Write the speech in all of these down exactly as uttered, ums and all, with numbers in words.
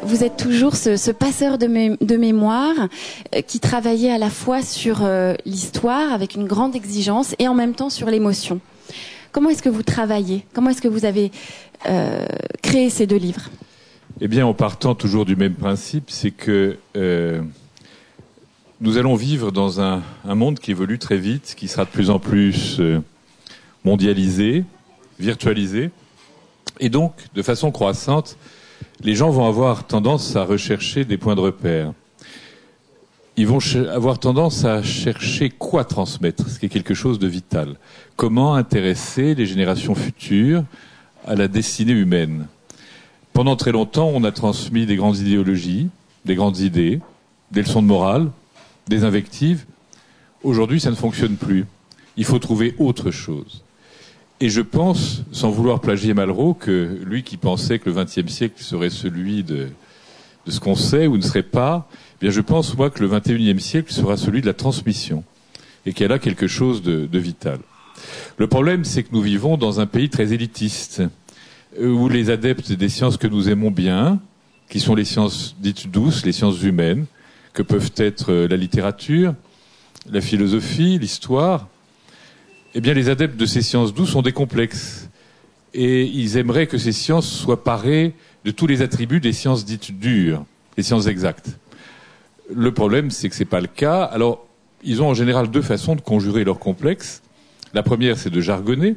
vous êtes toujours ce, ce passeur de, mé- de mémoire euh, qui travaillait à la fois sur euh, l'histoire avec une grande exigence et en même temps sur l'émotion. Comment est-ce que vous travaillez ? Comment est-ce que vous avez euh, créé ces deux livres ? Eh bien, en partant toujours du même principe, c'est que euh, nous allons vivre dans un, un monde qui évolue très vite, qui sera de plus en plus euh, mondialisé, virtualisé, et donc, de façon croissante, les gens vont avoir tendance à rechercher des points de repère. Ils vont ch- avoir tendance à chercher quoi transmettre, ce qui est quelque chose de vital. Comment intéresser les générations futures à la destinée humaine. Pendant très longtemps, on a transmis des grandes idéologies, des grandes idées, des leçons de morale, des invectives. Aujourd'hui, ça ne fonctionne plus. Il faut trouver autre chose. Et je pense, sans vouloir plagier Malraux, que lui qui pensait que le vingtième siècle serait celui de, de ce qu'on sait ou ne serait pas, eh bien je pense, moi, que le vingt et unième siècle sera celui de la transmission et qu'elle a quelque chose de, de vital. Le problème, c'est que nous vivons dans un pays très élitiste, où les adeptes des sciences que nous aimons bien, qui sont les sciences dites douces, les sciences humaines, que peuvent être la littérature, la philosophie, l'histoire, eh bien les adeptes de ces sciences douces ont des complexes. Et ils aimeraient que ces sciences soient parées de tous les attributs des sciences dites dures, les sciences exactes. Le problème, c'est que c'est pas le cas. Alors, ils ont en général deux façons de conjurer leurs complexes. La première, c'est de jargonner.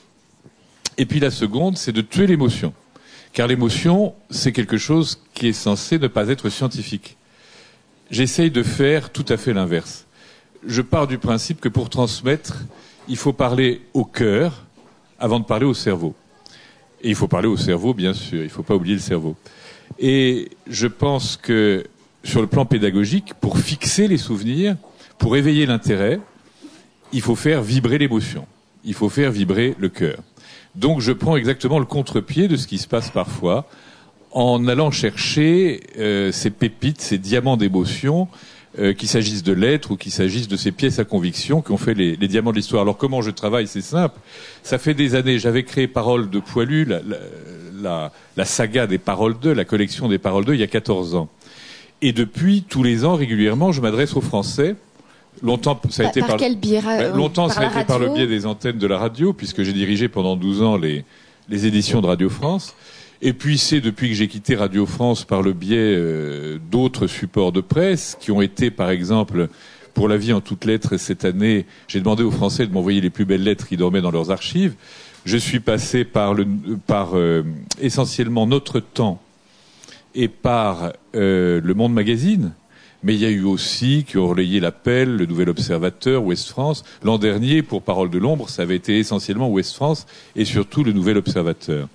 Et puis la seconde, c'est de tuer l'émotion. Car l'émotion, c'est quelque chose qui est censé ne pas être scientifique. J'essaye de faire tout à fait l'inverse. Je pars du principe que pour transmettre, il faut parler au cœur avant de parler au cerveau. Et il faut parler au cerveau, bien sûr. Il ne faut pas oublier le cerveau. Et je pense que sur le plan pédagogique, pour fixer les souvenirs, pour éveiller l'intérêt, il faut faire vibrer l'émotion. Il faut faire vibrer le cœur. Donc je prends exactement le contre-pied de ce qui se passe parfois en allant chercher euh, ces pépites, ces diamants d'émotion, euh, qu'il s'agisse de lettres ou qu'il s'agisse de ces pièces à conviction qui ont fait les, les diamants de l'histoire. Alors comment je travaille ? C'est simple. Ça fait des années, j'avais créé Paroles de Poilu, la, la, la, la saga des Paroles deux, la collection des Paroles deux, il y a quatorze ans. Et depuis, tous les ans, régulièrement, je m'adresse aux Français. Longtemps, ça a par, été par, par, quel biais, ben, longtemps, par ça a été par le biais des antennes de la radio, puisque j'ai dirigé pendant douze ans les, les éditions de Radio France. Et puis, c'est depuis que j'ai quitté Radio France par le biais euh, d'autres supports de presse, qui ont été, par exemple, pour La Vie en toutes lettres, cette année, j'ai demandé aux Français de m'envoyer les plus belles lettres qui dormaient dans leurs archives. Je suis passé par, le, par euh, essentiellement Notre Temps et par euh, Le Monde Magazine. Mais il y a eu aussi, qui ont relayé l'appel, le Nouvel Observateur, Ouest France. L'an dernier, pour Parole de l'Ombre, ça avait été essentiellement Ouest France et surtout le Nouvel Observateur.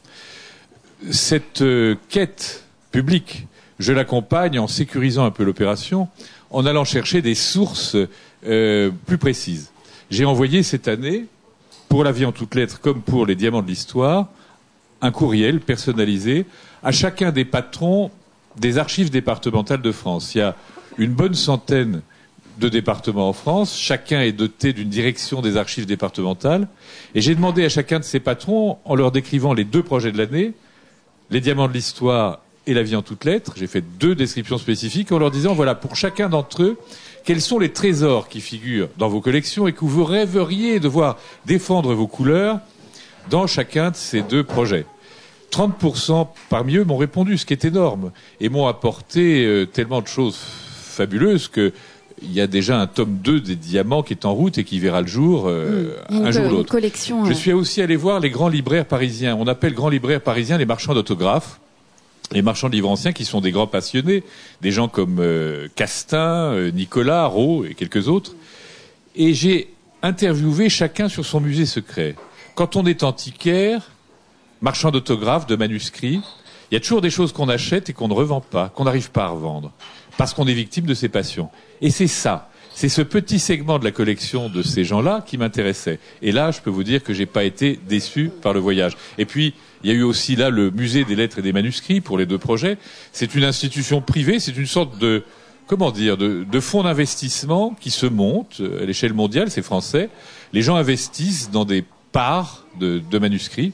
Cette euh, quête publique, je l'accompagne en sécurisant un peu l'opération, en allant chercher des sources euh, plus précises. J'ai envoyé cette année, pour La Vie en toutes lettres, comme pour les Diamants de l'Histoire, un courriel personnalisé à chacun des patrons des archives départementales de France. Il y a une bonne centaine de départements en France. Chacun est doté d'une direction des archives départementales. Et j'ai demandé à chacun de ces patrons, en leur décrivant les deux projets de l'année, les Diamants de l'Histoire et La Vie en toutes lettres, j'ai fait deux descriptions spécifiques, en leur disant, voilà, pour chacun d'entre eux, quels sont les trésors qui figurent dans vos collections et que vous rêveriez de voir défendre vos couleurs dans chacun de ces deux projets. trente pour cent parmi eux m'ont répondu, ce qui est énorme, et m'ont apporté euh, tellement de choses fabuleuses que il y a déjà un tome deux des Diamants qui est en route et qui verra le jour euh, mmh, un jour ou l'autre. Collection, Je ouais. suis aussi allé voir les grands libraires parisiens. On appelle grands libraires parisiens les marchands d'autographes, les marchands de livres anciens qui sont des grands passionnés, des gens comme euh, Castin, euh, Nicolas, Rau et quelques autres. Et j'ai interviewé chacun sur son musée secret. Quand on est antiquaire, marchand d'autographes, de manuscrits, il y a toujours des choses qu'on achète et qu'on ne revend pas, qu'on n'arrive pas à revendre, parce qu'on est victime de ses passions. Et c'est ça, c'est ce petit segment de la collection de ces gens-là qui m'intéressait. Et là, je peux vous dire que j'ai pas été déçu par le voyage. Et puis, il y a eu aussi là le musée des lettres et des manuscrits pour les deux projets. C'est une institution privée, c'est une sorte de, comment dire, de, de fonds d'investissement qui se monte à l'échelle mondiale, c'est français. Les gens investissent dans des parts de, de manuscrits.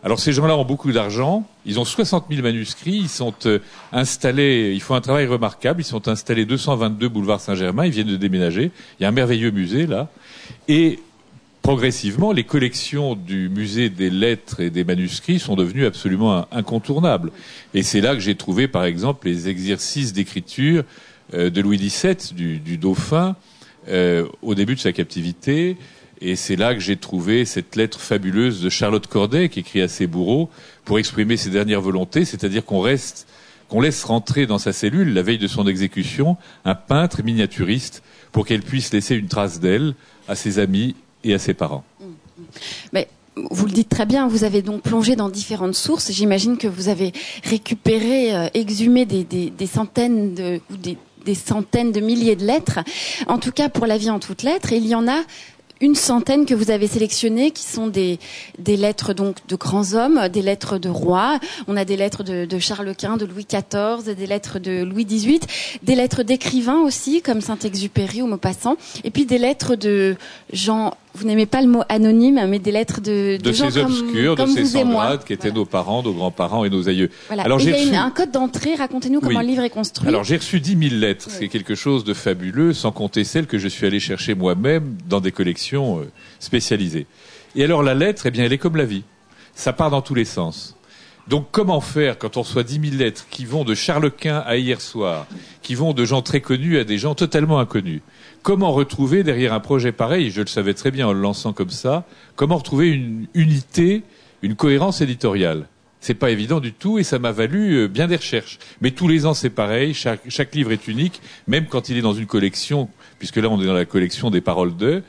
Alors ces gens-là ont beaucoup d'argent, ils ont soixante mille manuscrits, ils sont euh, installés, ils font un travail remarquable, ils sont installés deux cent vingt-deux boulevard Saint-Germain, ils viennent de déménager, il y a un merveilleux musée là, et progressivement les collections du musée des lettres et des manuscrits sont devenues absolument incontournables. Et c'est là que j'ai trouvé par exemple les exercices d'écriture euh, de Louis dix-sept, du, du dauphin, euh, au début de sa captivité. Et c'est là que j'ai trouvé cette lettre fabuleuse de Charlotte Corday qui écrit à ses bourreaux pour exprimer ses dernières volontés, c'est-à-dire qu'on reste, qu'on laisse rentrer dans sa cellule, la veille de son exécution, un peintre miniaturiste pour qu'elle puisse laisser une trace d'elle à ses amis et à ses parents. Mais vous le dites très bien, vous avez donc plongé dans différentes sources. J'imagine que vous avez récupéré, euh, exhumé des, des, des centaines de, ou des, des centaines de milliers de lettres. En tout cas, pour La vie en toutes lettres, il y en a une centaine que vous avez sélectionnées, qui sont des, des lettres donc de grands hommes, des lettres de rois. On a des lettres de, de Charles Quint, de Louis quatorze, des lettres de Louis dix-huit, des lettres d'écrivains aussi, comme Saint-Exupéry ou Maupassant, et puis des lettres de gens, vous n'aimez pas le mot anonyme, mais des lettres de, de, de gens ces comme, obscurs, comme de ces vous et moi. sangrades qui étaient Voilà. nos parents, nos grands-parents et nos aïeux. Voilà. Alors, et j'ai il y a reçu... une, un code d'entrée, racontez-nous comment Oui. le livre est construit. Alors j'ai reçu dix mille lettres, Oui. c'est quelque chose de fabuleux, sans compter celles que je suis allé chercher moi-même dans des collections euh, spécialisées. Et alors la lettre, eh bien, elle est comme la vie. Ça part dans tous les sens. Donc comment faire quand on reçoit dix mille lettres qui vont de Charles Quint à hier soir, qui vont de gens très connus à des gens totalement inconnus? Comment retrouver derrière un projet pareil, je le savais très bien en le lançant comme ça, comment retrouver une unité, une cohérence éditoriale? C'est pas évident du tout et ça m'a valu bien des recherches. Mais tous les ans c'est pareil, chaque, chaque livre est unique, même quand il est dans une collection, puisque là on est dans la collection des paroles de.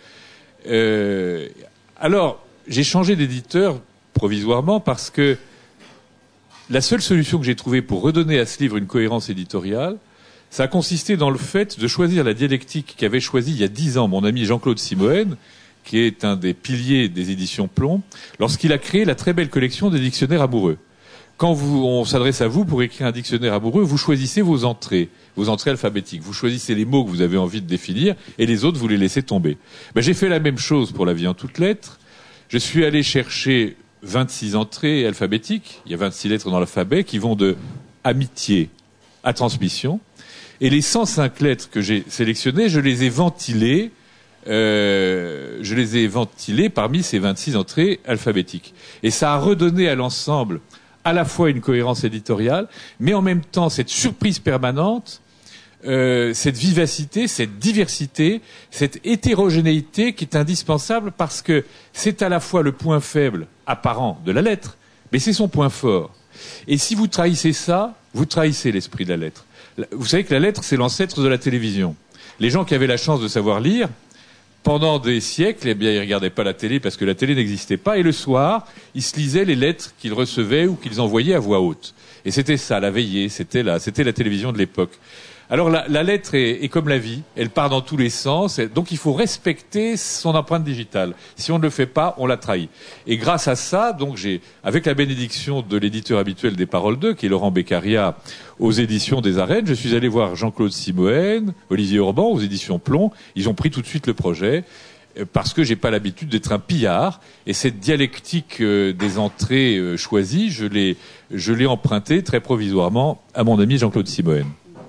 Euh, alors, j'ai changé d'éditeur provisoirement parce que la seule solution que j'ai trouvée pour redonner à ce livre une cohérence éditoriale, ça a consisté dans le fait de choisir la dialectique qu'avait choisi il y a dix ans mon ami Jean-Claude Simoën, qui est un des piliers des éditions Plomb, lorsqu'il a créé la très belle collection des dictionnaires amoureux. Quand vous, on s'adresse à vous pour écrire un dictionnaire amoureux, vous choisissez vos entrées, vos entrées alphabétiques. Vous choisissez les mots que vous avez envie de définir et les autres, vous les laissez tomber. Ben, j'ai fait la même chose pour La vie en toutes lettres. Je suis allé chercher vingt-six entrées alphabétiques. Il y a vingt-six lettres dans l'alphabet qui vont de amitié à transmission. Et les cent cinq lettres que j'ai sélectionnées, je les ai ventilées Euh, je les ai ventilés parmi ces vingt-six entrées alphabétiques. Et ça a redonné à l'ensemble à la fois une cohérence éditoriale, mais en même temps cette surprise permanente, euh, cette vivacité, cette diversité, cette hétérogénéité qui est indispensable parce que c'est à la fois le point faible apparent de la lettre, mais c'est son point fort. Et si vous trahissez ça, vous trahissez l'esprit de la lettre. Vous savez que la lettre, c'est l'ancêtre de la télévision. Les gens qui avaient la chance de savoir lire, pendant des siècles, eh bien, ils regardaient pas la télé parce que la télé n'existait pas. Et le soir, ils se lisaient les lettres qu'ils recevaient ou qu'ils envoyaient à voix haute. Et c'était ça, la veillée. C'était la, c'était la télévision de l'époque. Alors, la, la lettre est, est comme la vie. Elle part dans tous les sens. Donc, il faut respecter son empreinte digitale. Si on ne le fait pas, on la trahit. Et grâce à ça, donc, j'ai, avec la bénédiction de l'éditeur habituel des Paroles deux, qui est Laurent Beccaria, aux éditions des Arènes, je suis allé voir Jean-Claude Simoën, Olivier Orban, aux éditions Plomb. Ils ont pris tout de suite le projet parce que j'ai pas l'habitude d'être un pillard. Et cette dialectique euh, des entrées euh, choisies, je l'ai, je l'ai empruntée très provisoirement à mon ami Jean-Claude Simoën.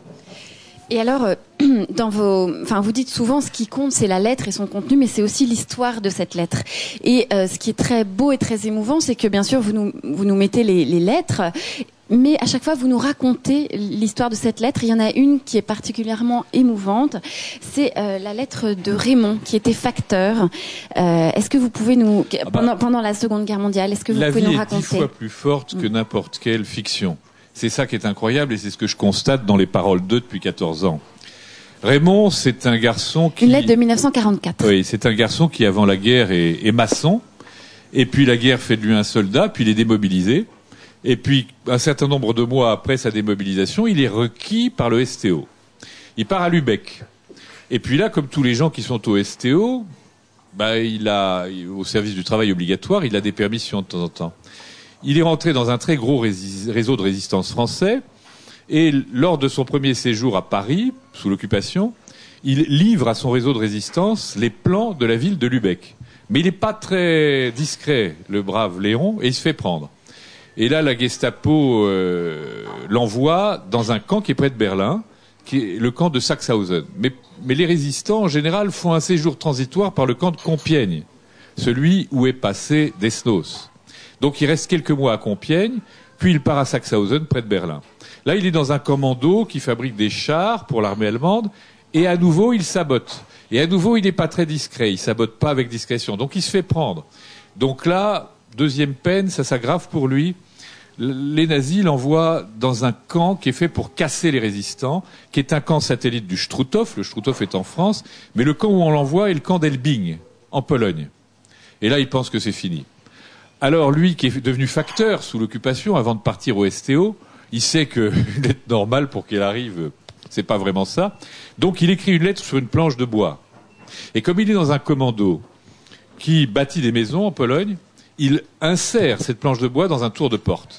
Et alors, euh, dans vos, enfin, vous dites souvent ce qui compte, c'est la lettre et son contenu, mais c'est aussi l'histoire de cette lettre. Et euh, ce qui est très beau et très émouvant, c'est que bien sûr, vous nous, vous nous mettez les, les lettres, mais à chaque fois, vous nous racontez l'histoire de cette lettre. Il y en a une qui est particulièrement émouvante. C'est euh, la lettre de Raymond, qui était facteur. Euh, est-ce que vous pouvez nous, Ah bah, pendant, pendant la Seconde Guerre mondiale, est-ce que vous la pouvez vie nous est raconter? dix fois plus forte que n'importe quelle fiction. C'est ça qui est incroyable et c'est ce que je constate dans les Paroles deux depuis quatorze ans. Raymond, c'est un garçon qui... Une lettre de mille neuf cent quarante-quatre. Oui, c'est un garçon qui, avant la guerre, est, est maçon. Et puis la guerre fait de lui un soldat, puis il est démobilisé. Et puis, un certain nombre de mois après sa démobilisation, il est requis par le S T O. Il part à Lübeck. Et puis là, comme tous les gens qui sont au S T O, bah, il a, au service du travail obligatoire, il a des permissions de temps en temps. Il est rentré dans un très gros réseau de résistance français. Et lors de son premier séjour à Paris, sous l'occupation, il livre à son réseau de résistance les plans de la ville de Lübeck. Mais il n'est pas très discret, le brave Léon, et il se fait prendre. Et là, la Gestapo euh, l'envoie dans un camp qui est près de Berlin, qui est le camp de Sachsenhausen. Mais, mais les résistants, en général, font un séjour transitoire par le camp de Compiègne, celui où est passé Desnos. Donc il reste quelques mois à Compiègne, puis il part à Sachsenhausen, près de Berlin. Là, il est dans un commando qui fabrique des chars pour l'armée allemande, et à nouveau, il sabote. Et à nouveau, il n'est pas très discret, il sabote pas avec discrétion. Donc il se fait prendre. Donc là, deuxième peine, ça s'aggrave pour lui. Les nazis l'envoient dans un camp qui est fait pour casser les résistants, qui est un camp satellite du Struthof. Le Struthof est en France, mais le camp où on l'envoie est le camp d'Elbing, en Pologne. Et là, il pense que c'est fini. Alors lui, qui est devenu facteur sous l'occupation, avant de partir au S T O, il sait que une lettre normale pour qu'elle arrive, c'est pas vraiment ça. Donc il écrit une lettre sur une planche de bois. Et comme il est dans un commando qui bâtit des maisons en Pologne, il insère cette planche de bois dans un tour de porte.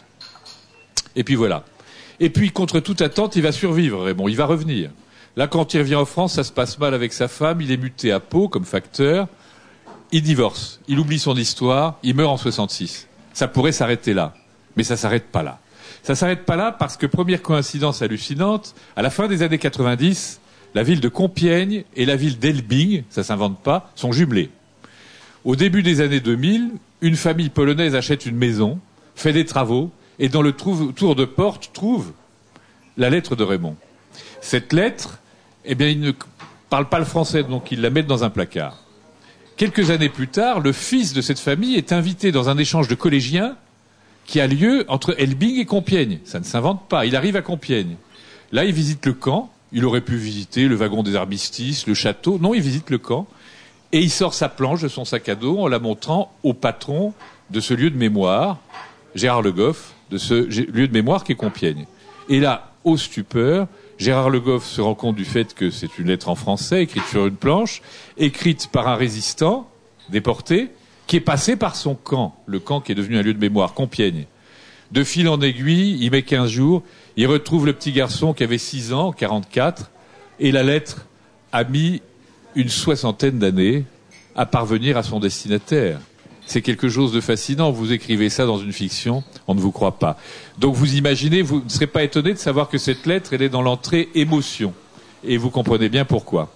Et puis voilà. Et puis, contre toute attente, il va survivre, Raymond. Il va revenir. Là, quand il revient en France, ça se passe mal avec sa femme. Il est muté à Pau comme facteur. Il divorce. Il oublie son histoire. Il meurt en soixante-six. Ça pourrait s'arrêter là. Mais ça s'arrête pas là. Ça s'arrête pas là parce que, première coïncidence hallucinante, à la fin des années quatre-vingt-dix, la ville de Compiègne et la ville d'Elbing, ça s'invente pas, sont jumelées. Au début des années deux mille, une famille polonaise achète une maison, fait des travaux, et dans le tour de porte trouve la lettre de Raymond. Cette lettre, eh bien, il ne parle pas le français, donc ils la mettent dans un placard. Quelques années plus tard, le fils de cette famille est invité dans un échange de collégiens qui a lieu entre Elbing et Compiègne. Ça ne s'invente pas. Il arrive à Compiègne. Là, il visite le camp. Il aurait pu visiter le wagon des armistices, le château. Non, il visite le camp. Et il sort sa planche de son sac à dos en la montrant au patron de ce lieu de mémoire, Gérard Le Goff, de ce lieu de mémoire qui est Compiègne. Et là, au stupeur, Gérard Le Goff se rend compte du fait que c'est une lettre en français, écrite sur une planche, écrite par un résistant déporté, qui est passé par son camp, le camp qui est devenu un lieu de mémoire, Compiègne. De fil en aiguille, il met quinze jours, il retrouve le petit garçon qui avait six ans, quarante-quatre, et la lettre a mis une soixantaine d'années à parvenir à son destinataire. C'est quelque chose de fascinant. Vous écrivez ça dans une fiction, on ne vous croit pas. Donc vous imaginez, vous ne serez pas étonné de savoir que cette lettre, elle est dans l'entrée émotion. Et vous comprenez bien pourquoi.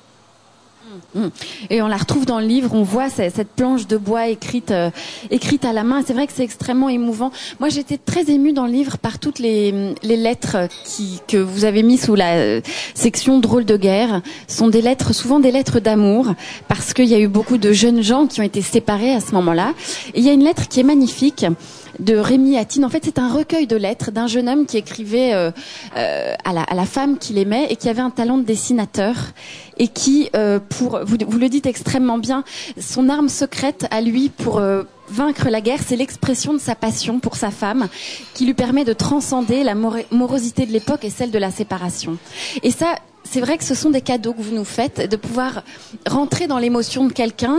Et on la retrouve dans le livre, on voit cette planche de bois écrite, euh, écrite à la main. C'est vrai que c'est extrêmement émouvant. Moi, j'étais très émue dans le livre par toutes les, les lettres qui, que vous avez mis sous la euh, section drôle de guerre. Ce sont des lettres, souvent des lettres d'amour, parce qu'il y a eu beaucoup de jeunes gens qui ont été séparés à ce moment-là. Et il y a une lettre qui est magnifique, de Rémi Attine. En fait, c'est un recueil de lettres d'un jeune homme qui écrivait euh, euh, à, la, à la femme qu'il aimait et qui avait un talent de dessinateur et qui, euh, pour vous, vous le dites extrêmement bien, son arme secrète à lui pour euh, vaincre la guerre, c'est l'expression de sa passion pour sa femme qui lui permet de transcender la mor- morosité de l'époque et celle de la séparation. Et ça, c'est vrai que ce sont des cadeaux que vous nous faites, de pouvoir rentrer dans l'émotion de quelqu'un,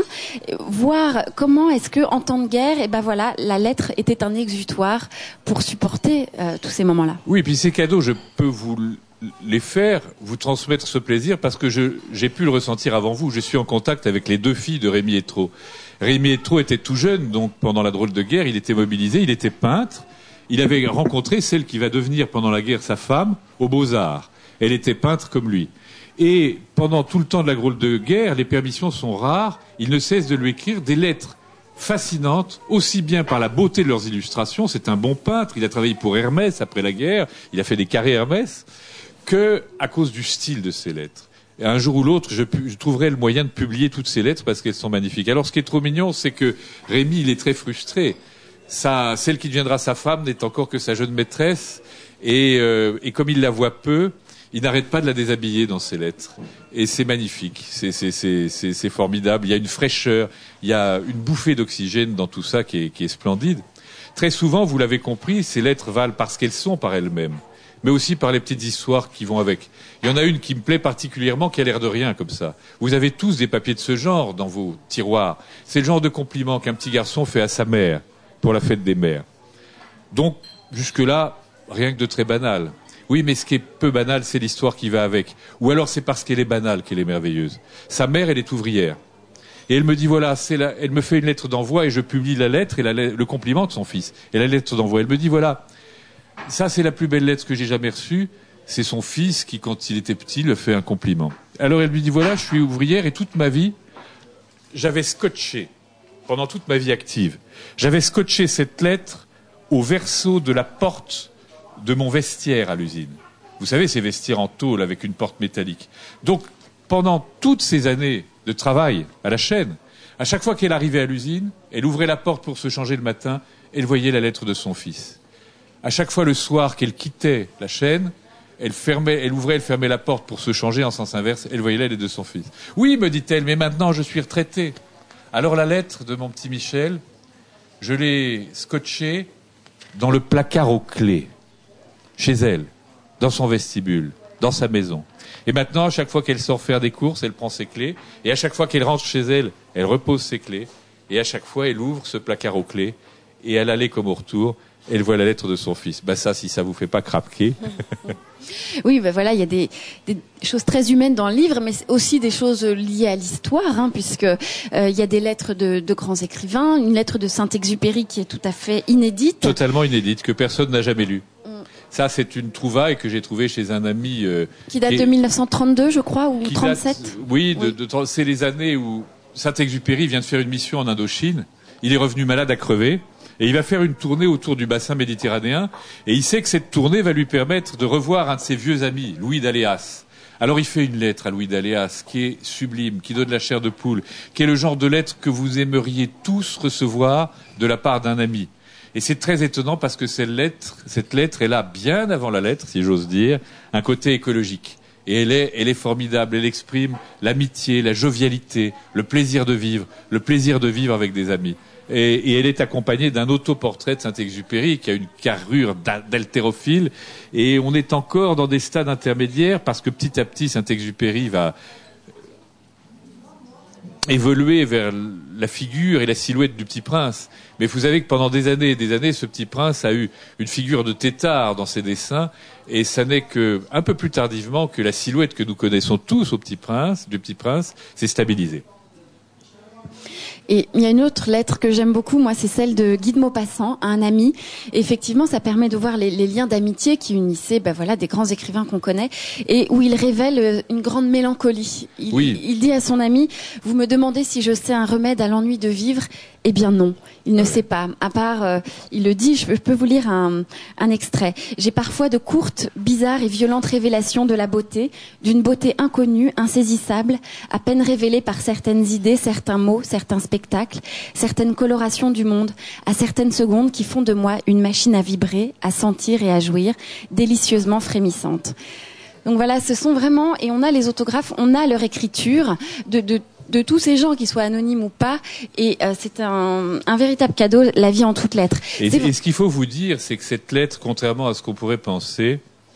voir comment est-ce que, en temps de guerre, eh ben voilà, la lettre était un exutoire pour supporter euh, tous ces moments-là. Oui, et puis ces cadeaux, je peux vous les faire, vous transmettre ce plaisir, parce que je, j'ai pu le ressentir avant vous. Je suis en contact avec les deux filles de Rémi Hétrault. Rémi Hétrault était tout jeune, donc pendant la drôle de guerre, il était mobilisé, il était peintre. Il avait rencontré celle qui va devenir pendant la guerre sa femme aux Beaux-Arts. Elle était peintre comme lui. Et pendant tout le temps de la drôle de guerre, les permissions sont rares. Il ne cesse de lui écrire des lettres fascinantes, aussi bien par la beauté de leurs illustrations. C'est un bon peintre. Il a travaillé pour Hermès après la guerre. Il a fait des carrés Hermès. Que à cause du style de ces lettres. Et un jour ou l'autre, je, je trouverai le moyen de publier toutes ces lettres parce qu'elles sont magnifiques. Alors, ce qui est trop mignon, c'est que Rémi, il est très frustré. Sa, celle qui deviendra sa femme n'est encore que sa jeune maîtresse. Et, euh, et comme il la voit peu, il n'arrête pas de la déshabiller dans ses lettres. Et c'est magnifique, c'est, c'est, c'est, c'est, c'est formidable. Il y a une fraîcheur, il y a une bouffée d'oxygène dans tout ça qui est, qui est splendide. Très souvent, vous l'avez compris, ces lettres valent parce qu'elles sont par elles-mêmes, mais aussi par les petites histoires qui vont avec. Il y en a une qui me plaît particulièrement, qui a l'air de rien comme ça. Vous avez tous des papiers de ce genre dans vos tiroirs. C'est le genre de compliment qu'un petit garçon fait à sa mère pour la fête des mères. Donc, jusque-là, rien que de très banal. Oui, mais ce qui est peu banal, c'est l'histoire qui va avec. Ou alors c'est parce qu'elle est banale qu'elle est merveilleuse. Sa mère, elle est ouvrière. Et elle me dit, voilà, c'est la... elle me fait une lettre d'envoi et je publie la lettre et la... le compliment de son fils. Et la lettre d'envoi, elle me dit, voilà, ça c'est la plus belle lettre que j'ai jamais reçue. C'est son fils qui, quand il était petit, le fait un compliment. Alors elle lui dit, voilà, je suis ouvrière et toute ma vie, j'avais scotché, pendant toute ma vie active, j'avais scotché cette lettre au verso de la porte de mon vestiaire à l'usine. Vous savez, ces vestiaires en tôle avec une porte métallique. Donc, pendant toutes ces années de travail à la chaîne, à chaque fois qu'elle arrivait à l'usine, elle ouvrait la porte pour se changer le matin, elle voyait la lettre de son fils. À chaque fois le soir qu'elle quittait la chaîne, elle fermait, elle ouvrait, elle fermait la porte pour se changer en sens inverse, elle voyait la lettre de son fils. Oui, me dit-elle, mais maintenant je suis retraitée. Alors la lettre de mon petit Michel, je l'ai scotchée dans le placard aux clés, chez elle, dans son vestibule, dans sa maison. Et maintenant, à chaque fois qu'elle sort faire des courses, elle prend ses clés, et à chaque fois qu'elle rentre chez elle, elle repose ses clés, et à chaque fois, elle ouvre ce placard aux clés, et à l'aller comme au retour, elle voit la lettre de son fils. Ben ça, si ça vous fait pas craquer. Oui, ben voilà, il y a des, des choses très humaines dans le livre, mais aussi des choses liées à l'histoire, hein, puisque euh, il y a des lettres de, de grands écrivains, une lettre de Saint-Exupéry qui est tout à fait inédite. Totalement inédite, que personne n'a jamais lue. Mm. Ça, c'est une trouvaille que j'ai trouvée chez un ami... Euh, qui date qui de mille neuf cent trente-deux, je crois, ou qui trente-sept. Date, oui, oui. De, de, c'est les années où Saint-Exupéry vient de faire une mission en Indochine. Il est revenu malade à crever. Et il va faire une tournée autour du bassin méditerranéen. Et il sait que cette tournée va lui permettre de revoir un de ses vieux amis, Louis d'Aléas. Alors il fait une lettre à Louis d'Aléas qui est sublime, qui donne la chair de poule, qui est le genre de lettre que vous aimeriez tous recevoir de la part d'un ami. Et c'est très étonnant parce que cette lettre, cette lettre, elle a bien avant la lettre, si j'ose dire, un côté écologique. Et elle est, elle est formidable. Elle exprime l'amitié, la jovialité, le plaisir de vivre, le plaisir de vivre avec des amis. Et, et elle est accompagnée d'un autoportrait de Saint-Exupéry qui a une carrure d'haltérophile. Et on est encore dans des stades intermédiaires parce que petit à petit, Saint-Exupéry va évoluer vers la figure et la silhouette du Petit Prince. Mais vous savez que pendant des années et des années, ce Petit Prince a eu une figure de tétard dans ses dessins. Et ça n'est que un peu plus tardivement que la silhouette que nous connaissons tous au Petit Prince, du Petit Prince, s'est stabilisée. Et il y a une autre lettre que j'aime beaucoup, moi, c'est celle de Guy de Maupassant à un ami. Et effectivement, ça permet de voir les, les liens d'amitié qui unissaient, ben voilà, des grands écrivains qu'on connaît, et où il révèle une grande mélancolie. Il, oui. il dit à son ami, vous me demandez si je sais un remède à l'ennui de vivre. Eh bien non, il ne sait pas. À part, euh, il le dit, je peux, je peux vous lire un, un extrait. J'ai parfois de courtes, bizarres et violentes révélations de la beauté, d'une beauté inconnue, insaisissable, à peine révélée par certaines idées, certains mots, certains spectacles, certaines colorations du monde, à certaines secondes qui font de moi une machine à vibrer, à sentir et à jouir, délicieusement frémissante. Donc voilà, ce sont vraiment, et on a les autographes, on a leur écriture de, de de tous ces gens, qui soient anonymes ou pas, et euh, c'est un, un véritable cadeau, la vie en toutes lettres. Et, et ce qu'il faut vous dire, c'est que cette lettre, contrairement à ce qu'on pourrait penser,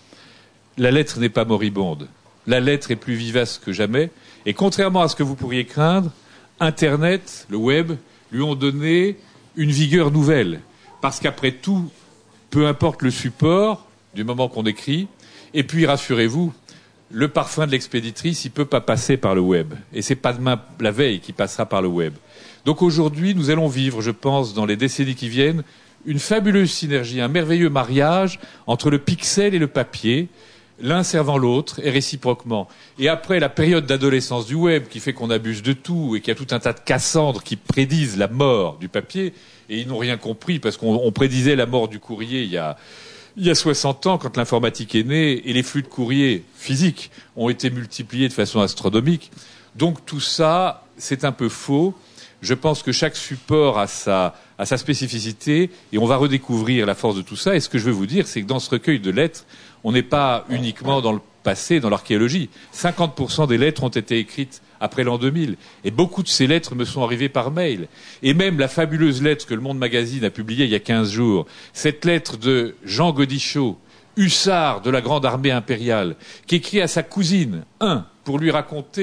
la lettre n'est pas moribonde. La lettre est plus vivace que jamais, et contrairement à ce que vous pourriez craindre, Internet, le web, lui ont donné une vigueur nouvelle. Parce qu'après tout, peu importe le support, du moment qu'on écrit, et puis rassurez-vous, le parfum de l'expéditrice, il peut pas passer par le web. Et c'est pas demain, la veille, qui passera par le web. Donc aujourd'hui, nous allons vivre, je pense, dans les décennies qui viennent, une fabuleuse synergie, un merveilleux mariage entre le pixel et le papier, l'un servant l'autre, et réciproquement. Et après la période d'adolescence du web, qui fait qu'on abuse de tout, et qu'il y a tout un tas de Cassandres qui prédisent la mort du papier, et ils n'ont rien compris, parce qu'on prédisait la mort du courrier il y a... Il y a soixante ans, quand l'informatique est née, et les flux de courrier physiques ont été multipliés de façon astronomique. Donc tout ça, c'est un peu faux. Je pense que chaque support a sa, a sa spécificité, et on va redécouvrir la force de tout ça. Et ce que je veux vous dire, c'est que dans ce recueil de lettres, on n'est pas uniquement dans le passé, dans l'archéologie. cinquante pour cent des lettres ont été écrites après l'an deux mille. Et beaucoup de ces lettres me sont arrivées par mail. Et même la fabuleuse lettre que Le Monde Magazine a publiée il y a quinze jours, cette lettre de Jean Godichaud, hussard de la grande armée impériale, qui écrit à sa cousine, un, pour lui raconter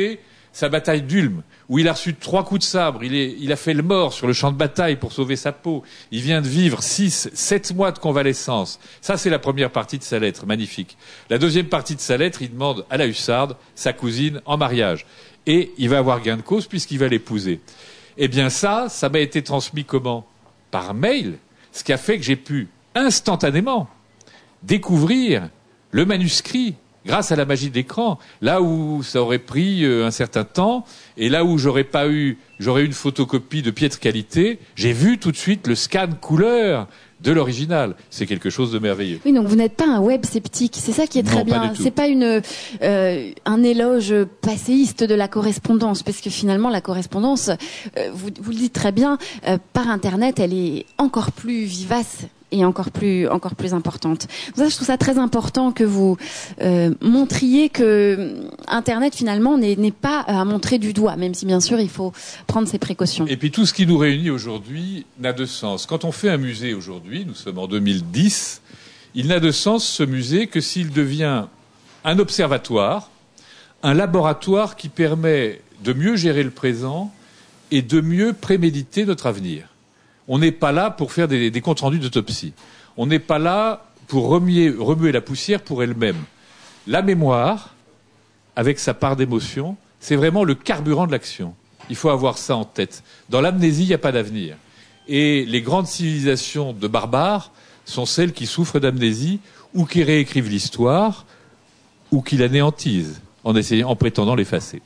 sa bataille d'Ulm, où il a reçu trois coups de sabre, il, est, il a fait le mort sur le champ de bataille pour sauver sa peau, il vient de vivre six, sept mois de convalescence. Ça, c'est la première partie de sa lettre, magnifique. La deuxième partie de sa lettre, il demande à la hussarde sa cousine en mariage. Et il va avoir gain de cause puisqu'il va l'épouser. Eh bien ça, ça m'a été transmis comment ? Par mail, ce qui a fait que j'ai pu instantanément découvrir le manuscrit grâce à la magie de l'écran, là où ça aurait pris un certain temps et là où j'aurais pas eu, j'aurais eu une photocopie de piètre qualité, j'ai vu tout de suite le scan couleur de l'original. C'est quelque chose de merveilleux. Oui, donc vous n'êtes pas un web sceptique, c'est ça qui est très non, bien. C'est pas une euh, un éloge passéiste de la correspondance, parce que finalement la correspondance, euh, vous, vous le dites très bien, euh, par Internet, elle est encore plus vivace et encore plus encore plus importante. Ça, je trouve ça très important que vous euh, montriez que Internet finalement n'est, n'est pas à montrer du doigt, même si bien sûr il faut prendre ses précautions. Et puis tout ce qui nous réunit aujourd'hui n'a de sens. Quand on fait un musée aujourd'hui, nous sommes en deux mille dix, il n'a de sens ce musée que s'il devient un observatoire, un laboratoire qui permet de mieux gérer le présent et de mieux préméditer notre avenir. On n'est pas là pour faire des, des comptes rendus d'autopsie. On n'est pas là pour remuer, remuer la poussière pour elle-même. La mémoire, avec sa part d'émotion, c'est vraiment le carburant de l'action. Il faut avoir ça en tête. Dans l'amnésie, il n'y a pas d'avenir. Et les grandes civilisations de barbares sont celles qui souffrent d'amnésie ou qui réécrivent l'histoire ou qui l'anéantisent en essayant, en prétendant l'effacer.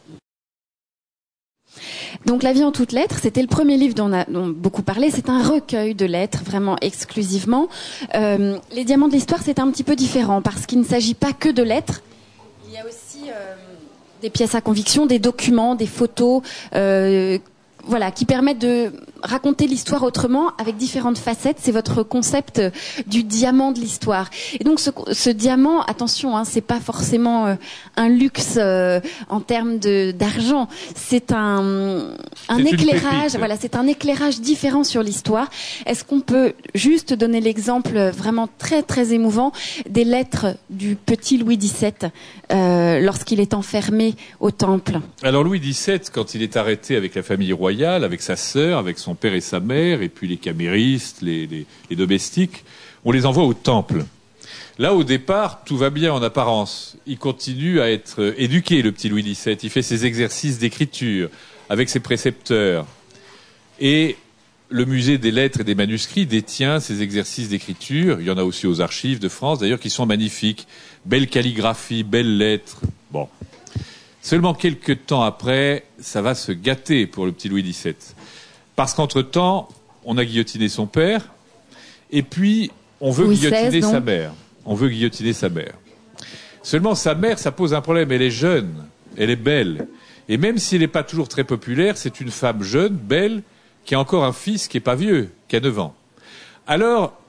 Donc La vie en toutes lettres, c'était le premier livre dont on a dont beaucoup parlé. C'est un recueil de lettres, vraiment exclusivement. Euh, les diamants de l'histoire, c'est un petit peu différent parce qu'il ne s'agit pas que de lettres. Il y a aussi euh, des pièces à conviction, des documents, des photos, euh, voilà, qui permettent de raconter l'histoire autrement avec différentes facettes. C'est votre concept du diamant de l'histoire. Et donc ce, ce diamant, attention, hein, c'est pas forcément euh, un luxe euh, en termes de d'argent. C'est un un c'est éclairage. Voilà, c'est un éclairage différent sur l'histoire. Est-ce qu'on peut juste donner l'exemple vraiment très très émouvant des lettres du petit Louis dix-sept euh, lorsqu'il est enfermé au Temple? Alors Louis dix-sept, quand il est arrêté avec la famille royale, avec sa sœur, avec son père et sa mère, et puis les caméristes, les, les, les domestiques, on les envoie au Temple. Là, au départ, tout va bien en apparence. Il continue à être éduqué, le petit Louis dix-sept. Il fait ses exercices d'écriture avec ses précepteurs. Et le musée des lettres et des manuscrits détient ces exercices d'écriture. Il y en a aussi aux archives de France, d'ailleurs, qui sont magnifiques. Belle calligraphie, belles lettres. Bon. Seulement quelques temps après, ça va se gâter pour le petit Louis dix-sept. Parce qu'entre-temps, on a guillotiné son père, et puis on veut Louis guillotiner seize, sa mère. On veut guillotiner sa mère. Seulement sa mère, ça pose un problème. Elle est jeune, elle est belle. Et même si elle n'est pas toujours très populaire, c'est une femme jeune, belle, qui a encore un fils qui n'est pas vieux, qui a neuf ans. Alors,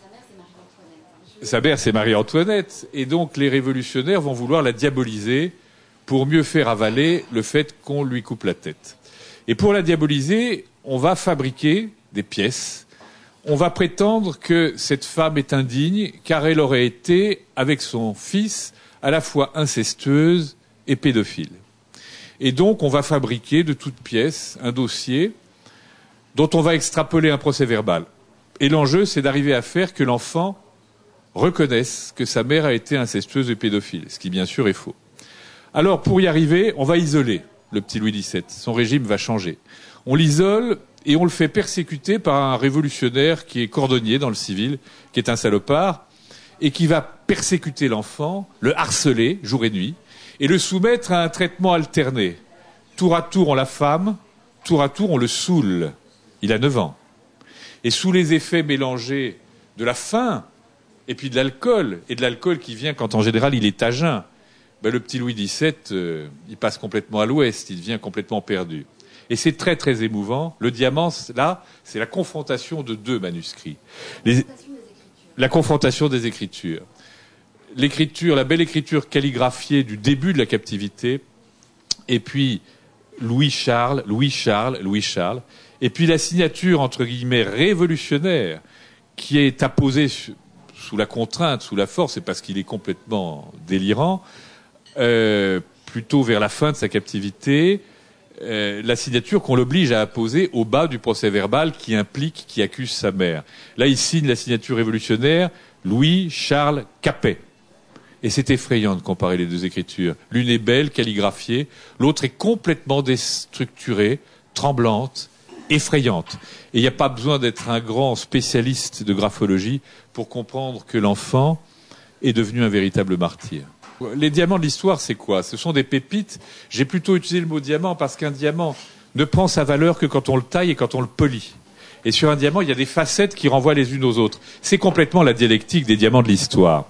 sa mère, c'est Marie-Antoinette. Et donc les révolutionnaires vont vouloir la diaboliser pour mieux faire avaler le fait qu'on lui coupe la tête. Et pour la diaboliser, on va fabriquer des pièces. On va prétendre que cette femme est indigne car elle aurait été, avec son fils, à la fois incestueuse et pédophile. Et donc, on va fabriquer de toutes pièces un dossier dont on va extrapoler un procès-verbal. Et l'enjeu, c'est d'arriver à faire que l'enfant reconnaisse que sa mère a été incestueuse et pédophile, ce qui, bien sûr, est faux. Alors, pour y arriver, on va isoler le petit Louis dix-sept. Son régime va changer. On l'isole et on le fait persécuter par un révolutionnaire qui est cordonnier dans le civil, qui est un salopard, et qui va persécuter l'enfant, le harceler jour et nuit, et le soumettre à un traitement alterné. Tour à tour, on l'affame, tour à tour, on le saoule. Il a neuf ans. Et sous les effets mélangés de la faim, et puis de l'alcool, et de l'alcool qui vient quand en général il est à jeun, ben, le petit Louis dix-sept, euh, il passe complètement à l'ouest, il devient complètement perdu. Et c'est très très émouvant. Le diamant, là, c'est la confrontation de deux manuscrits. Les... La confrontation des écritures. L'écriture, la belle écriture calligraphiée du début de la captivité, et puis Louis-Charles, Louis-Charles, Louis-Charles, et puis la signature, entre guillemets, révolutionnaire, qui est apposée sous la contrainte, sous la force, et parce qu'il est complètement délirant, euh, plutôt vers la fin de sa captivité, euh, la signature qu'on l'oblige à apposer au bas du procès-verbal qui implique, qui accuse sa mère. Là, il signe la signature révolutionnaire Louis-Charles Capet. Et c'est effrayant de comparer les deux écritures. L'une est belle, calligraphiée, l'autre est complètement déstructurée, tremblante, effrayante. Et il n'y a pas besoin d'être un grand spécialiste de graphologie pour comprendre que l'enfant est devenu un véritable martyr. Les diamants de l'histoire, c'est quoi? Ce sont des pépites. J'ai plutôt utilisé le mot diamant parce qu'un diamant ne prend sa valeur que quand on le taille et quand on le polit. Et sur un diamant, il y a des facettes qui renvoient les unes aux autres. C'est complètement la dialectique des diamants de l'histoire.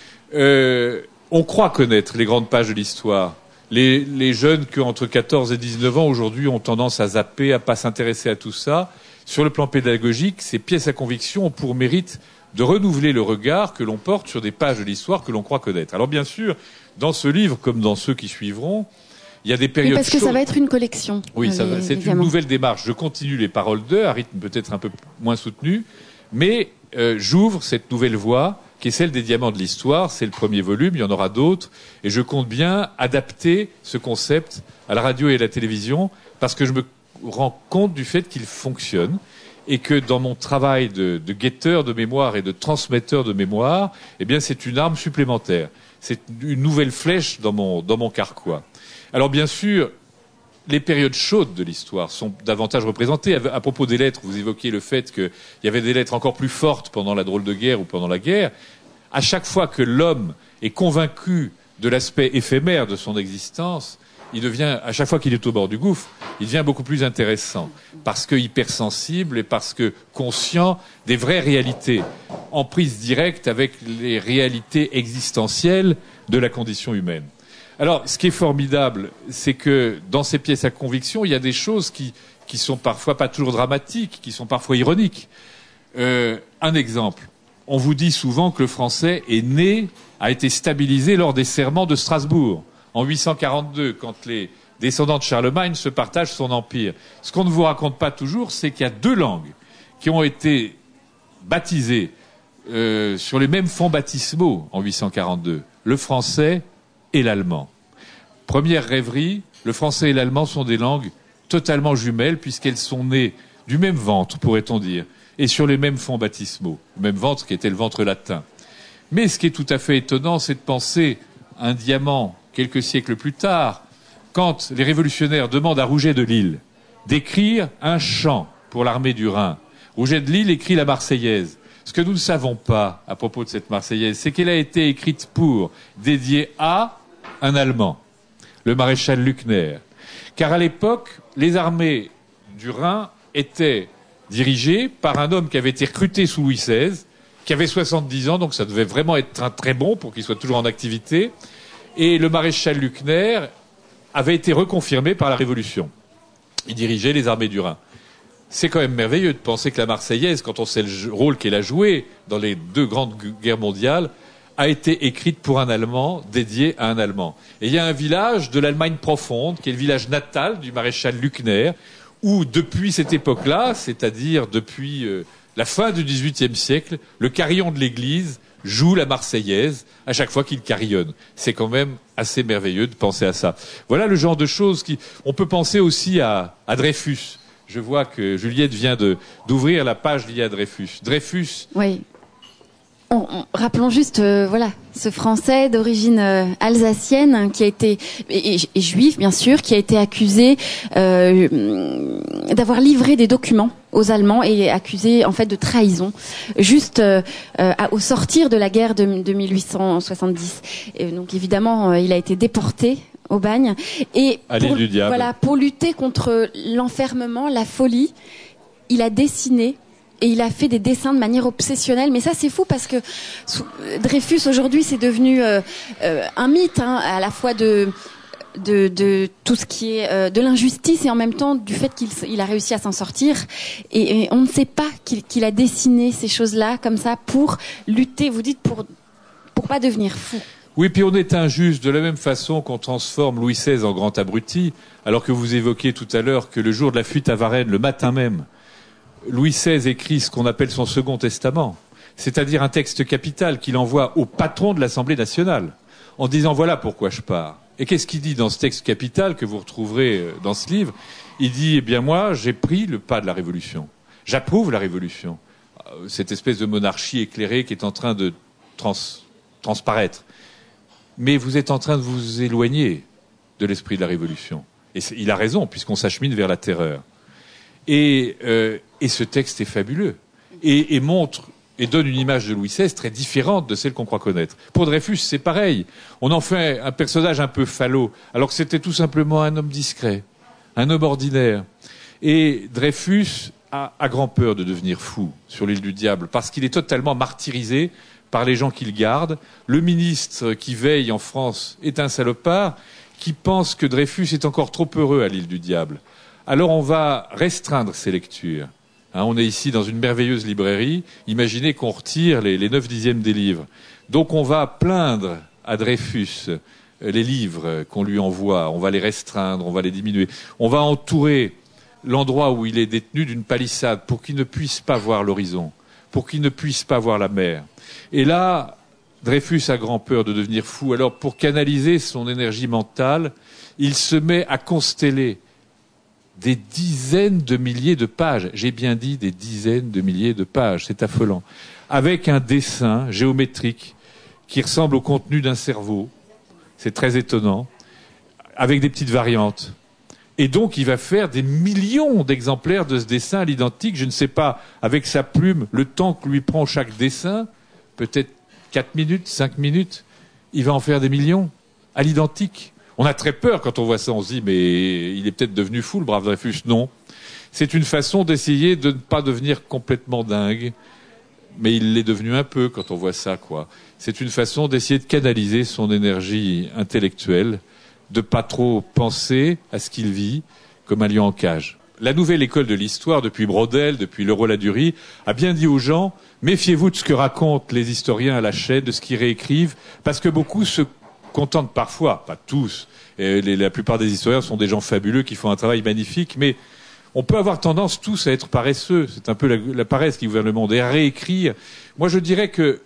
Euh, on croit connaître les grandes pages de l'histoire. Les, les jeunes qui ont entre quatorze et dix-neuf ans aujourd'hui ont tendance à zapper, à pas s'intéresser à tout ça. Sur le plan pédagogique, ces pièces à conviction ont pour mérite de renouveler le regard que l'on porte sur des pages de l'histoire que l'on croit connaître. Alors bien sûr, dans ce livre, comme dans ceux qui suivront, il y a des périodes oui, parce que chaudes. Ça va être une collection. Oui, ça les, va. C'est les une nouvelle démarche. Je continue les paroles d'eux, à rythme peut-être un peu moins soutenu, mais euh, j'ouvre cette nouvelle voie qui est celle des diamants de l'histoire. C'est le premier volume, il y en aura d'autres, et je compte bien adapter ce concept à la radio et à la télévision, parce que je me rends compte du fait qu'il fonctionne, et que dans mon travail de, de guetteur de mémoire et de transmetteur de mémoire, eh bien, c'est une arme supplémentaire. C'est une nouvelle flèche dans mon, dans mon carquois. Alors, bien sûr, les périodes chaudes de l'histoire sont davantage représentées. À propos des lettres, vous évoquiez le fait qu'il y avait des lettres encore plus fortes pendant la drôle de guerre ou pendant la guerre. À chaque fois que l'homme est convaincu de l'aspect éphémère de son existence, il devient, à chaque fois qu'il est au bord du gouffre, il devient beaucoup plus intéressant, parce que hypersensible et parce que conscient des vraies réalités, en prise directe avec les réalités existentielles de la condition humaine. Alors, ce qui est formidable, c'est que dans ces pièces à conviction, il y a des choses qui, qui sont parfois pas toujours dramatiques, qui sont parfois ironiques. Euh, un exemple. On vous dit souvent que le français est né, a été stabilisé lors des serments de Strasbourg, en huit cent quarante-deux, quand les descendants de Charlemagne se partagent son empire. Ce qu'on ne vous raconte pas toujours, c'est qu'il y a deux langues qui ont été baptisées euh, sur les mêmes fonds baptismaux en huit cent quarante-deux, le français et l'allemand. Première rêverie, le français et l'allemand sont des langues totalement jumelles, puisqu'elles sont nées du même ventre, pourrait-on dire, et sur les mêmes fonds baptismaux, le même ventre qui était le ventre latin. Mais ce qui est tout à fait étonnant, c'est de penser un diamant quelques siècles plus tard, quand les révolutionnaires demandent à Rouget de Lille d'écrire un chant pour l'armée du Rhin. Rouget de Lille écrit la Marseillaise. Ce que nous ne savons pas à propos de cette Marseillaise, c'est qu'elle a été écrite pour, dédiée à un Allemand, le maréchal Luckner. Car à l'époque, les armées du Rhin étaient dirigées par un homme qui avait été recruté sous Louis seize, qui avait soixante-dix ans, donc ça devait vraiment être un très bon pour qu'il soit toujours en activité. Et le maréchal Luckner avait été reconfirmé par la Révolution. Il dirigeait les armées du Rhin. C'est quand même merveilleux de penser que la Marseillaise, quand on sait le rôle qu'elle a joué dans les deux grandes guerres mondiales, a été écrite pour un Allemand, dédiée à un Allemand. Et il y a un village de l'Allemagne profonde, qui est le village natal du maréchal Luckner, où depuis cette époque-là, c'est-à-dire depuis euh, la fin du dix-huitième siècle, le carillon de l'église joue la Marseillaise à chaque fois qu'il carillonne. C'est quand même assez merveilleux de penser à ça. Voilà le genre de choses qui... On peut penser aussi à, à Dreyfus. Je vois que Juliette vient de, d'ouvrir la page liée à Dreyfus. Dreyfus... Oui. On, on, rappelons juste, euh, voilà, ce Français d'origine euh, alsacienne qui a été et, et, et juif bien sûr, qui a été accusé euh, d'avoir livré des documents aux Allemands et accusé en fait de trahison, juste euh, euh, au sortir de la guerre de, de mille huit cent soixante-dix. Et donc évidemment, euh, il a été déporté au bagne et pour, du diable. Voilà, pour lutter contre l'enfermement, la folie, il a dessiné. Et il a fait des dessins de manière obsessionnelle. Mais ça, c'est fou parce que Dreyfus, aujourd'hui, c'est devenu euh, euh, un mythe, hein, à la fois de, de, de tout ce qui est euh, de l'injustice et en même temps du fait qu'il il a réussi à s'en sortir. Et, et on ne sait pas qu'il, qu'il a dessiné ces choses-là comme ça pour lutter, vous dites, pour, pour pas devenir fou. Oui, puis on est injuste de la même façon qu'on transforme Louis seize en grand abruti, alors que vous évoquiez tout à l'heure que le jour de la fuite à Varennes, le matin même, Louis seize écrit ce qu'on appelle son second testament, c'est-à-dire un texte capital qu'il envoie au patron de l'Assemblée nationale, en disant voilà pourquoi je pars. Et qu'est-ce qu'il dit dans ce texte capital que vous retrouverez dans ce livre? Il dit, eh bien moi, j'ai pris le pas de la Révolution. J'approuve la Révolution. Cette espèce de monarchie éclairée qui est en train de trans, transparaître. Mais vous êtes en train de vous éloigner de l'esprit de la Révolution. Et il a raison, puisqu'on s'achemine vers la terreur. Et, euh, et ce texte est fabuleux. Et, et montre... et donne une image de Louis seize très différente de celle qu'on croit connaître. Pour Dreyfus, c'est pareil. On en fait un personnage un peu falot, alors que c'était tout simplement un homme discret, un homme ordinaire. Et Dreyfus a, a grand peur de devenir fou sur l'île du Diable, parce qu'il est totalement martyrisé par les gens qu'il garde. Le ministre qui veille en France est un salopard qui pense que Dreyfus est encore trop heureux à l'île du Diable. Alors on va restreindre ses lectures. Hein, on est ici dans une merveilleuse librairie. Imaginez qu'on retire les, les neuf dixièmes des livres. Donc on va plaindre à Dreyfus les livres qu'on lui envoie. On va les restreindre, on va les diminuer. On va entourer l'endroit où il est détenu d'une palissade pour qu'il ne puisse pas voir l'horizon, pour qu'il ne puisse pas voir la mer. Et là, Dreyfus a grand peur de devenir fou. Alors pour canaliser son énergie mentale, il se met à consteller des dizaines de milliers de pages. J'ai bien dit des dizaines de milliers de pages. C'est affolant. Avec un dessin géométrique qui ressemble au contenu d'un cerveau. C'est très étonnant. Avec des petites variantes. Et donc, il va faire des millions d'exemplaires de ce dessin à l'identique. Je ne sais pas, avec sa plume, le temps que lui prend chaque dessin, peut-être quatre minutes, cinq minutes, il va en faire des millions à l'identique. On a très peur quand on voit ça, on se dit mais il est peut-être devenu fou le brave Dreyfus. Non, c'est une façon d'essayer de ne pas devenir complètement dingue, mais il l'est devenu un peu quand on voit ça, quoi. C'est une façon d'essayer de canaliser son énergie intellectuelle, de pas trop penser à ce qu'il vit comme un lion en cage. La nouvelle école de l'histoire, depuis Brodel, depuis Leroy-Ladurie, a bien dit aux gens méfiez-vous de ce que racontent les historiens à la chaîne, de ce qu'ils réécrivent, parce que beaucoup se contentent parfois, pas tous, et les, la plupart des historiens sont des gens fabuleux qui font un travail magnifique, mais on peut avoir tendance tous à être paresseux. C'est un peu la, la paresse qui gouverne le monde, et à réécrire. Moi, je dirais que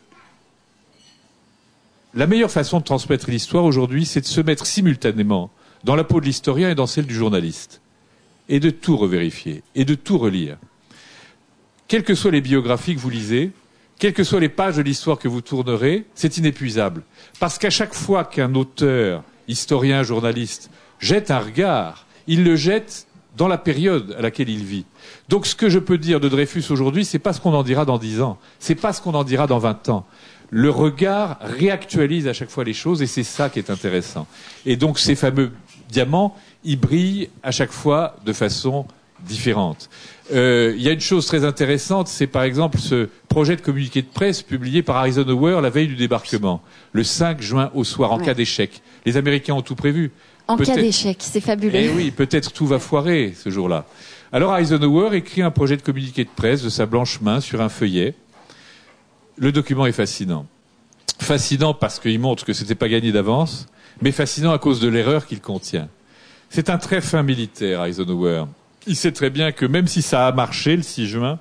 la meilleure façon de transmettre l'histoire aujourd'hui, c'est de se mettre simultanément dans la peau de l'historien et dans celle du journaliste, et de tout revérifier, et de tout relire. Quelles que soient les biographies que vous lisez, quelles que soient les pages de l'histoire que vous tournerez, c'est inépuisable. Parce qu'à chaque fois qu'un auteur, historien, journaliste, jette un regard, il le jette dans la période à laquelle il vit. Donc ce que je peux dire de Dreyfus aujourd'hui, c'est pas ce qu'on en dira dans dix ans, c'est pas ce qu'on en dira dans vingt ans. Le regard réactualise à chaque fois les choses et c'est ça qui est intéressant. Et donc ces fameux diamants, ils brillent à chaque fois de façon différente. Euh, il y a une chose très intéressante, c'est par exemple ce projet de communiqué de presse publié par Eisenhower la veille du débarquement, le cinq juin au soir, en ouais. cas d'échec. Les Américains ont tout prévu. En peut-être... cas d'échec, c'est fabuleux. Eh oui, peut-être tout va foirer ce jour-là. Alors Eisenhower écrit un projet de communiqué de presse de sa blanche main sur un feuillet. Le document est fascinant. Fascinant parce qu'il montre que c'était pas gagné d'avance, mais fascinant à cause de l'erreur qu'il contient. C'est un très fin militaire, Eisenhower. Il sait très bien que même si ça a marché le six juin,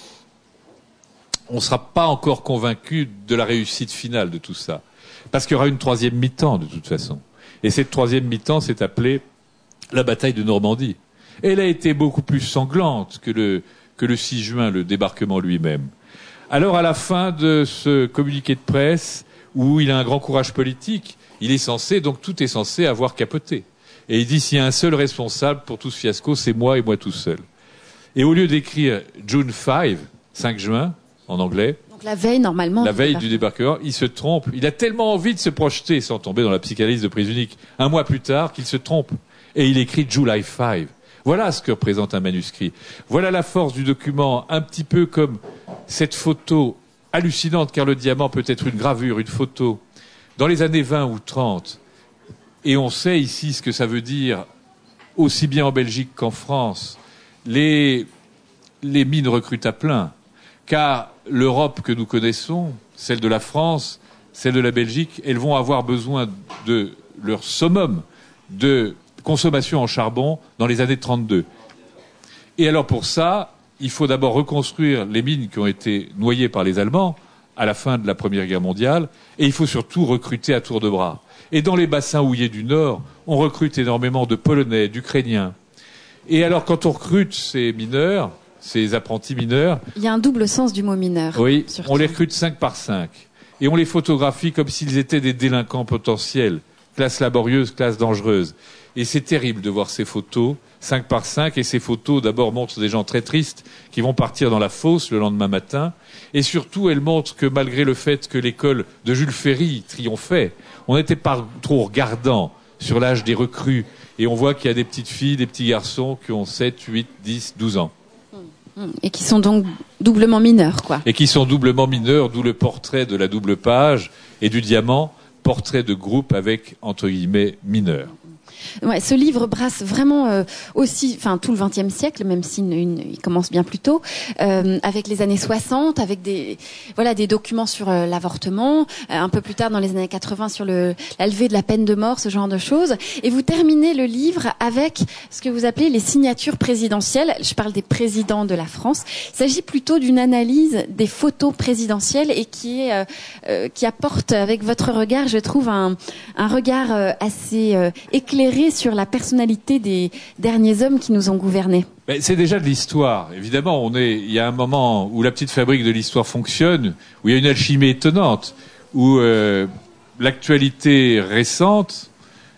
on ne sera pas encore convaincu de la réussite finale de tout ça. Parce qu'il y aura une troisième mi-temps de toute façon. Et cette troisième mi-temps s'est appelée la bataille de Normandie. Elle a été beaucoup plus sanglante que le, que le six juin, le débarquement lui-même. Alors à la fin de ce communiqué de presse, où il a un grand courage politique, il est censé, donc tout est censé avoir capoté. Et il dit, s'il y a un seul responsable pour tout ce fiasco, c'est moi et moi tout seul. Et au lieu d'écrire June cinq, cinq juin, en anglais. Donc la veille, normalement. La veille du débarquement, il se trompe. Il a tellement envie de se projeter, sans tomber dans la psychanalyse de prise unique, un mois plus tard, qu'il se trompe. Et il écrit July cinq. Voilà ce que représente un manuscrit. Voilà la force du document, un petit peu comme cette photo hallucinante, car le diamant peut être une gravure, une photo. Dans les années vingt ou trente, et on sait ici ce que ça veut dire, aussi bien en Belgique qu'en France, les, les mines recrutent à plein. Car l'Europe que nous connaissons, celle de la France, celle de la Belgique, elles vont avoir besoin de leur summum de consommation en charbon dans les années trente-deux. Et alors pour ça, il faut d'abord reconstruire les mines qui ont été noyées par les Allemands à la fin de la Première Guerre mondiale, et il faut surtout recruter à tour de bras. Et dans les bassins houillers du Nord, on recrute énormément de Polonais, d'Ukrainiens. Et alors, quand on recrute ces mineurs, ces apprentis mineurs... Il y a un double sens du mot mineur. Oui, surtout. On les recrute cinq par cinq. Et on les photographie comme s'ils étaient des délinquants potentiels, classe laborieuse, classe dangereuse. Et c'est terrible de voir ces photos, cinq par cinq, et ces photos d'abord montrent des gens très tristes qui vont partir dans la fosse le lendemain matin, et surtout elles montrent que malgré le fait que l'école de Jules Ferry triomphait, on n'était pas trop regardant sur l'âge des recrues, et on voit qu'il y a des petites filles, des petits garçons qui ont sept, huit, dix, douze ans. Et qui sont donc doublement mineurs, quoi. Et qui sont doublement mineurs, d'où le portrait de la double page et du diamant, portrait de groupe avec, entre guillemets, mineurs. Ouais, ce livre brasse vraiment euh, aussi, enfin tout le vingtième siècle, même s'il une, il commence bien plus tôt, euh, avec les années soixante, avec des voilà des documents sur euh, l'avortement, euh, un peu plus tard dans les années quatre-vingts sur le la levée de la peine de mort, ce genre de choses. Et vous terminez le livre avec ce que vous appelez les signatures présidentielles. Je parle des présidents de la France. Il s'agit plutôt d'une analyse des photos présidentielles et qui est euh, euh, qui apporte avec votre regard, je trouve un un regard euh, assez euh, éclairé sur la personnalité des derniers hommes qui nous ont gouvernés. Mais c'est déjà de l'histoire. Évidemment, on est, il y a un moment où la petite fabrique de l'histoire fonctionne, où il y a une alchimie étonnante, où euh, l'actualité récente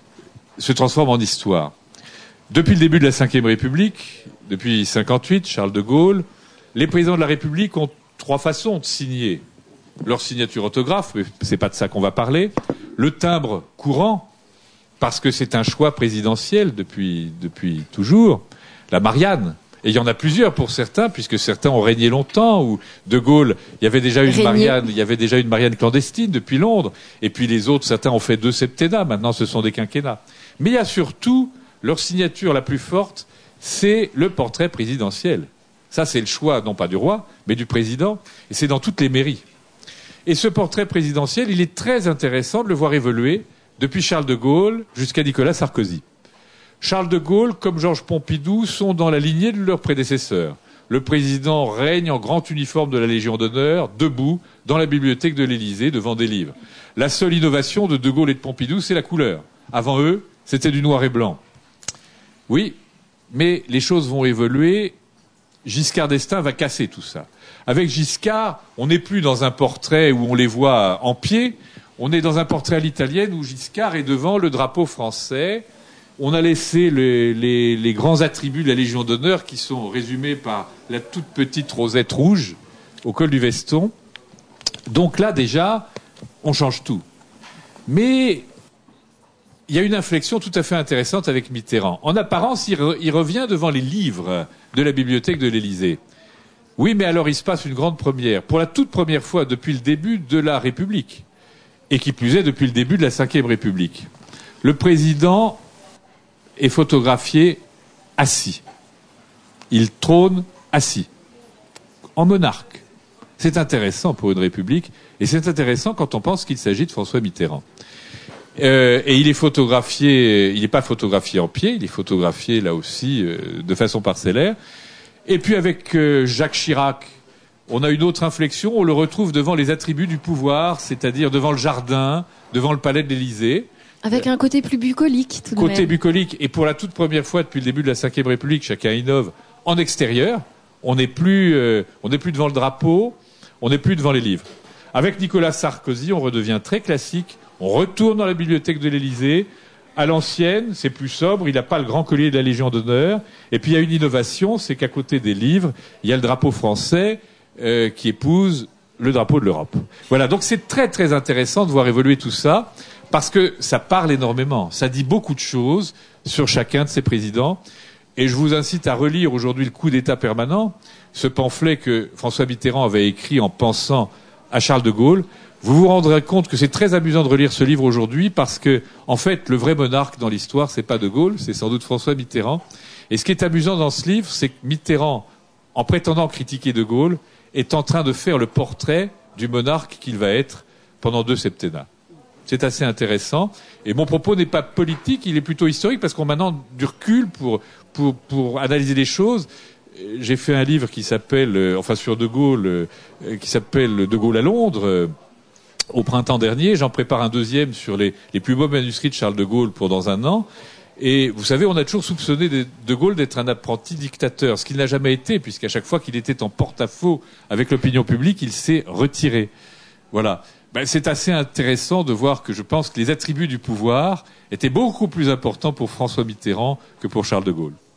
se transforme en histoire. Depuis le début de la Cinquième République, depuis cinquante-huit, Charles de Gaulle, les présidents de la République ont trois façons de signer. Leur signature autographe, mais c'est pas de ça qu'on va parler. Le timbre courant, parce que c'est un choix présidentiel depuis, depuis toujours, la Marianne. Et il y en a plusieurs pour certains, puisque certains ont régné longtemps, ou De Gaulle, il y avait déjà une Régnier. Marianne, il y avait déjà une Marianne clandestine depuis Londres, et puis les autres, certains ont fait deux septennats, maintenant ce sont des quinquennats. Mais il y a surtout, leur signature la plus forte, c'est le portrait présidentiel. Ça, c'est le choix, non pas du roi, mais du président, et c'est dans toutes les mairies. Et ce portrait présidentiel, il est très intéressant de le voir évoluer, depuis Charles de Gaulle jusqu'à Nicolas Sarkozy. Charles de Gaulle, comme Georges Pompidou, sont dans la lignée de leurs prédécesseurs. Le président règne en grand uniforme de la Légion d'honneur, debout, dans la bibliothèque de l'Élysée, devant des livres. La seule innovation de De Gaulle et de Pompidou, c'est la couleur. Avant eux, c'était du noir et blanc. Oui, mais les choses vont évoluer. Giscard d'Estaing va casser tout ça. Avec Giscard, on n'est plus dans un portrait où on les voit en pied. On est dans un portrait à l'italienne où Giscard est devant le drapeau français. On a laissé les, les, les grands attributs de la Légion d'honneur qui sont résumés par la toute petite rosette rouge au col du veston. Donc là, déjà, on change tout. Mais il y a une inflexion tout à fait intéressante avec Mitterrand. En apparence, il, re, il revient devant les livres de la bibliothèque de l'Élysée. Oui, mais alors il se passe une grande première. Pour la toute première fois depuis le début de la République. Et qui plus est depuis le début de la Cinquième République. Le président est photographié assis. Il trône assis, en monarque. C'est intéressant pour une République, et c'est intéressant quand on pense qu'il s'agit de François Mitterrand. Euh, et il est photographié, il n'est pas photographié en pied, il est photographié là aussi euh, de façon parcellaire. Et puis avec euh, Jacques Chirac, on a une autre inflexion, on le retrouve devant les attributs du pouvoir, c'est-à-dire devant le jardin, devant le palais de l'Élysée. Avec un côté plus bucolique, tout de même. Côté bucolique, et pour la toute première fois depuis le début de la Cinquième République, chacun innove, en extérieur. On n'est plus, euh, on n'est plus devant le drapeau, on n'est plus devant les livres. Avec Nicolas Sarkozy, on redevient très classique, on retourne dans la bibliothèque de l'Élysée. À l'ancienne, c'est plus sobre, il n'a pas le grand collier de la Légion d'honneur. Et puis il y a une innovation, c'est qu'à côté des livres, il y a le drapeau français, Euh, qui épouse le drapeau de l'Europe. Voilà, donc c'est très très intéressant de voir évoluer tout ça, parce que ça parle énormément, ça dit beaucoup de choses sur chacun de ces présidents, et je vous incite à relire aujourd'hui le coup d'État permanent, ce pamphlet que François Mitterrand avait écrit en pensant à Charles de Gaulle. Vous vous rendrez compte que c'est très amusant de relire ce livre aujourd'hui, parce que, en fait, le vrai monarque dans l'histoire, c'est pas de Gaulle, c'est sans doute François Mitterrand. Et ce qui est amusant dans ce livre, c'est que Mitterrand, en prétendant critiquer de Gaulle, est en train de faire le portrait du monarque qu'il va être pendant deux septennats. C'est assez intéressant. Et mon propos n'est pas politique, il est plutôt historique, parce qu'on a maintenant du recul pour, pour, pour analyser les choses. j'ai fait un livre qui s'appelle, euh, enfin sur De Gaulle, euh, qui s'appelle De Gaulle à Londres, euh, au printemps dernier. J'en prépare un deuxième sur les, les plus beaux manuscrits de Charles de Gaulle pour dans un an. Et vous savez, on a toujours soupçonné de, de Gaulle d'être un apprenti dictateur, ce qu'il n'a jamais été, puisqu'à chaque fois qu'il était en porte-à-faux avec l'opinion publique, il s'est retiré. Voilà. Ben, c'est assez intéressant de voir que je pense que les attributs du pouvoir étaient beaucoup plus importants pour François Mitterrand que pour Charles de Gaulle.